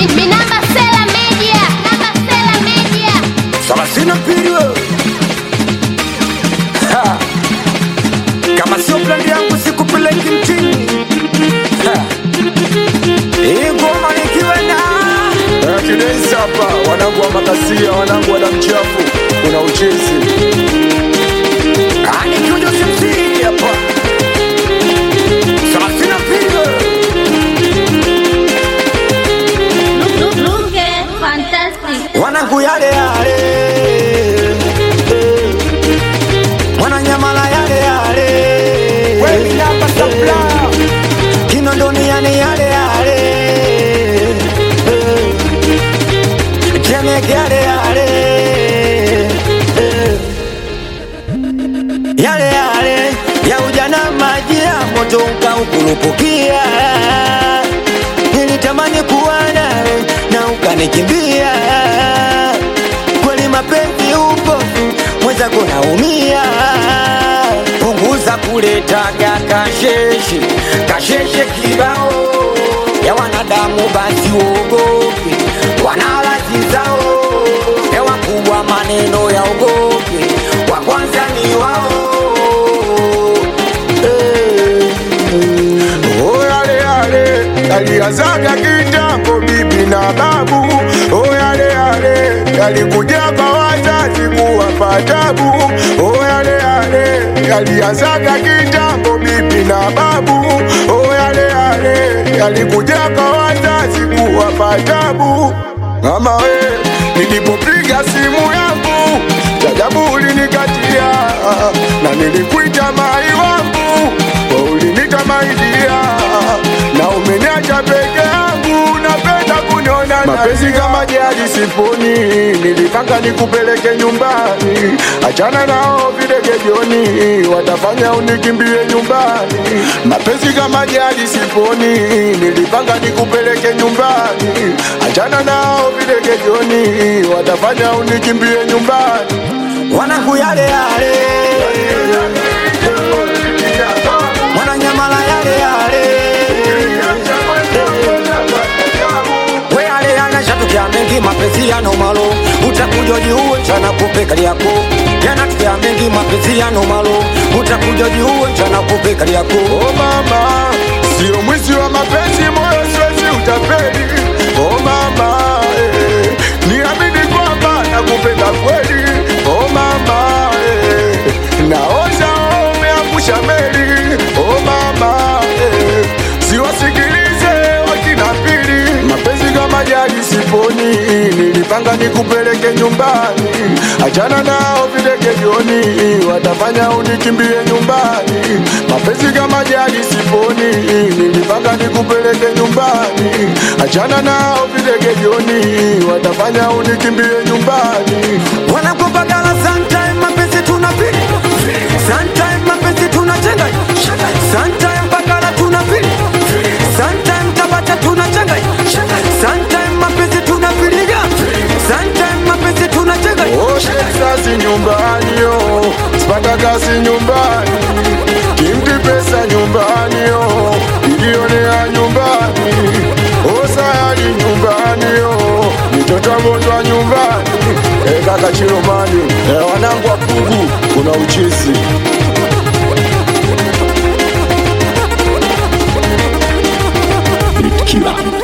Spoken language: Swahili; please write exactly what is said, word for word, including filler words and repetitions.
Minamba Sela Media, Namba Sela Media. Salasina Pirio. Ha. Kama sio plan yangu sikupeleki mtini. Ha. Hii ngoma nikiwa na Kidensi hapa, wanangu wa makasia, wanangu wa damu chafu, kuna uchezi. Ani kujo simsi hapa. Salasina Pirio. Look, look, look, eh, fantastic. Wanangu yale yale, Mwana Nyamala yale yale, wewe hapa sapla, Kinondoni yale yale yale, Temeke yale yale, yale yale ya ujana, maji ya moto ukaukurupukia. Nilitamani kuwa nawe na ukanikimbia. Kweli mapenzi upofu, mwenzako naumia. Punguza kuletaga kasheshe, kasheshe kibao ya wanadamu, basi uogope wanalazi zao. Ya wakubwa maneno ya ugope, wa kwanza ni wao. Oh yale yale, yalianzaga kitambo bibi na babu. Oh yale yale, yalikuja kwa wazazi kuwapa tabu. Oh yale yale, yalianzaga kitambo bibi na babu. Oh yale yale, yalikuja kwa wazazi kuwapa tabu. Mama we, nilipopiga simu yangu, jajabu ulinikatia, na nilikuita mai wangu, ulinita maidia, na umeniacha peke yangu, napenda kuniona. Mapenzi kama jadi siponi, nilipanga nikupeleke nyumbani. Achana nao videge jioni, watafanya unikimbie nyumbani. Mapenzi kama jadi siponi, nilipanga nikupeleke nyumbani. Achana nao videge jioni, watafanya unikimbie nyumbani. Wanangu yale yale, Mwana Nyamala yale yale, we yale yana shatukia mengi, mapenzi yana malo. Utakuja jiuwe mchana kupe kali yako. Yana tukia mengi, mapenzi yana malo. Utakuja jiuwe mchana kupe kali yako. Oh mama, sio mwizi wa mapenzi, moyo siwezi utapeli. Oh mama, eh, niamini kwamba nakupenda kweli. Oh mama, eh, naoza umeangusha meli. Oh mama, eh, siwasikilize wakina pili. Mapenzi kama jadi siponi, nilipanga nikupeleke nyumbani. Achana nao videge jioni, watafanya unikimbie nyumbani. Mapenzi kama jadi siponi, nilipanga nikupeleke nyumbani. Achana nao videge jioni, watafanya unikimbie nyumbani. Wanakupagala sometime, mapenzi tunapili. Sometime mapenzi tunachenga. Sometime pagala tunapili. Sometime tabata tunachenga. Sometime mapenzi tunapiliga. Sometime mapenzi tunachenga. Oh Texas nyumbani yo, sipata kazi nyumbani. Kimti pesa nyumbani yo, ilionea nyumbani. Oh sayari nyumbani yo, mitoto mgonjwa nyumbani. Eh kaka Chiromani, eh wanangu wa Pugu, kuna uchisi. Killer.